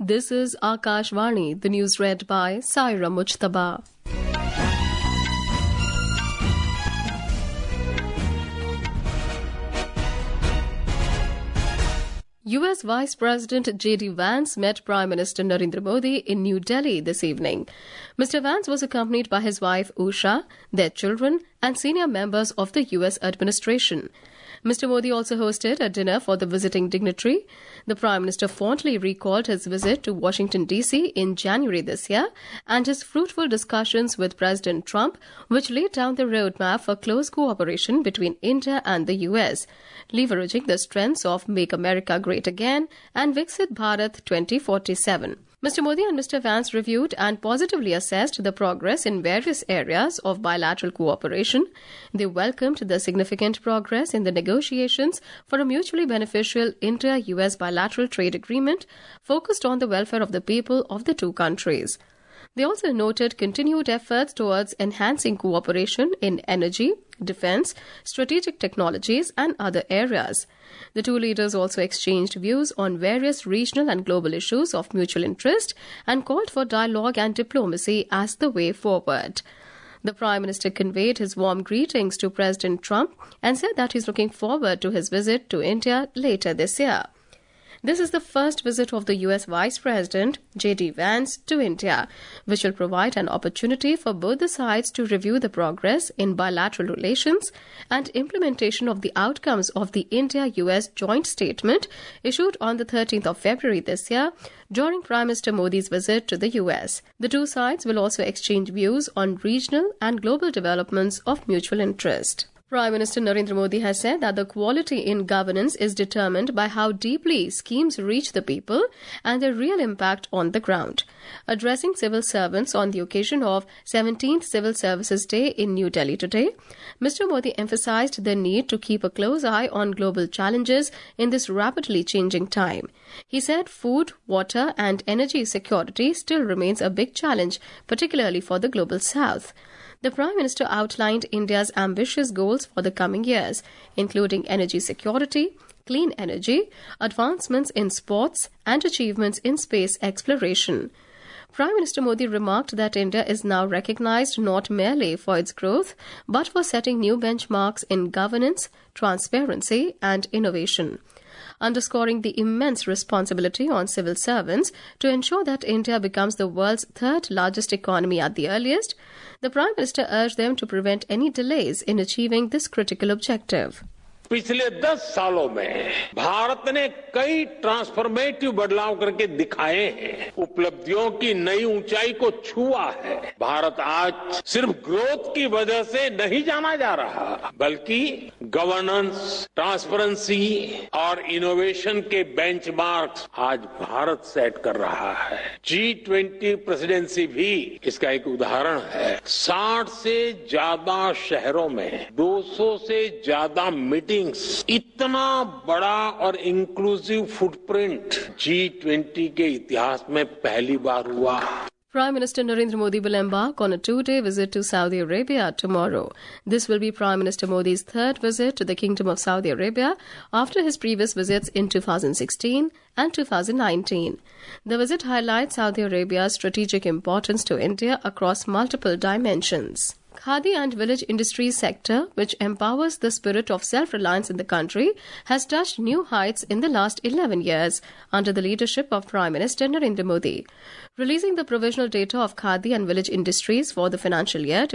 This is Akashvani, the news read by Saira Mujtaba. US Vice President J.D. Vance met Prime Minister Narendra Modi in New Delhi this evening. Mr. Vance was accompanied by his wife Usha, their children, and senior members of the US administration. Mr. Modi also hosted a dinner for the visiting dignitary. The Prime Minister fondly recalled his visit to Washington, D.C. in January this year and his fruitful discussions with President Trump, which laid down the roadmap for close cooperation between India and the U.S., leveraging the strengths of Make America Great Again and Viksit Bharat 2047. Mr. Modi and Mr. Vance reviewed and positively assessed the progress in various areas of bilateral cooperation. They welcomed the significant progress in the negotiations for a mutually beneficial India-US bilateral trade agreement focused on the welfare of the people of the two countries. They also noted continued efforts towards enhancing cooperation in energy, defense, strategic technologies, and other areas. The two leaders also exchanged views on various regional and global issues of mutual interest and called for dialogue and diplomacy as the way forward. The Prime Minister conveyed his warm greetings to President Trump and said that he's looking forward to his visit to India later this year. This is the first visit of the US Vice President, J.D. Vance, to India, which will provide an opportunity for both the sides to review the progress in bilateral relations and implementation of the outcomes of the India-US joint statement issued on the 13th of February this year during Prime Minister Modi's visit to the US. The two sides will also exchange views on regional and global developments of mutual interest. Prime Minister Narendra Modi has said that the quality in governance is determined by how deeply schemes reach the people and their real impact on the ground. Addressing civil servants on the occasion of 17th Civil Services Day in New Delhi today, Mr. Modi emphasized the need to keep a close eye on global challenges in this rapidly changing time. He said food, water, and energy security still remains a big challenge, particularly for the global south. The Prime Minister outlined India's ambitious goals for the coming years, including energy security, clean energy, advancements in sports, and achievements in space exploration. Prime Minister Modi remarked that India is now recognized not merely for its growth, but for setting new benchmarks in governance, transparency, and innovation. Underscoring the immense responsibility on civil servants to ensure that India becomes the world's third largest economy at the earliest, the Prime Minister urged them to prevent any delays in achieving this critical objective. पिछले 10 सालों में भारत ने कई transformative बदलाव करके दिखाए हैं, उपलब्धियों की नई ऊंचाई को छुआ है। भारत आज सिर्फ ग्रोथ की वजह से नहीं जाना जा रहा, बल्कि गवर्नेंस, ट्रांसपेरेंसी और इनोवेशन के बेंचमार्क्स आज भारत सेट कर रहा है। G20 प्रेसिडेंसी भी इसका एक उदाहरण है। 60 से ज्यादा शहरों में 200 से ज्यादा मीटिंग, इतना बड़ा और इंक्लूसिव फुटप्रिंट G20 के इतिहास में पहली बार हुआ। Prime Minister Narendra Modi will embark on a 2-day visit to Saudi Arabia tomorrow. This will be Prime Minister Modi's third visit to the Kingdom of Saudi Arabia after his previous visits in 2016 and 2019. The visit highlights Saudi Arabia's strategic importance to India across multiple dimensions. Khadi and village industries sector, which empowers the spirit of self-reliance in the country, has touched new heights in the last 11 years under the leadership of Prime Minister Narendra Modi. Releasing the provisional data of Khadi and village industries for the financial year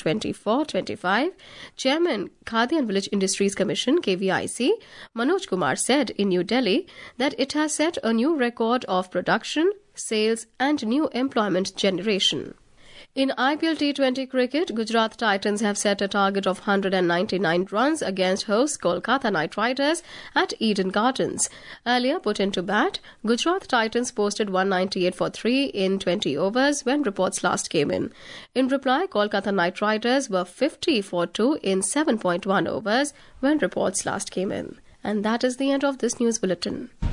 2024-25, Chairman Khadi and Village Industries Commission KVIC, Manoj Kumar said in New Delhi that it has set a new record of production, sales and new employment generation. In IPL T20 cricket, Gujarat Titans have set a target of 199 runs against host Kolkata Knight Riders at Eden Gardens. Earlier put into bat, Gujarat Titans posted 198 for 3 in 20 overs when reports last came in. In reply, Kolkata Knight Riders were 50 for 2 in 7.1 overs when reports last came in. And that is the end of this news bulletin.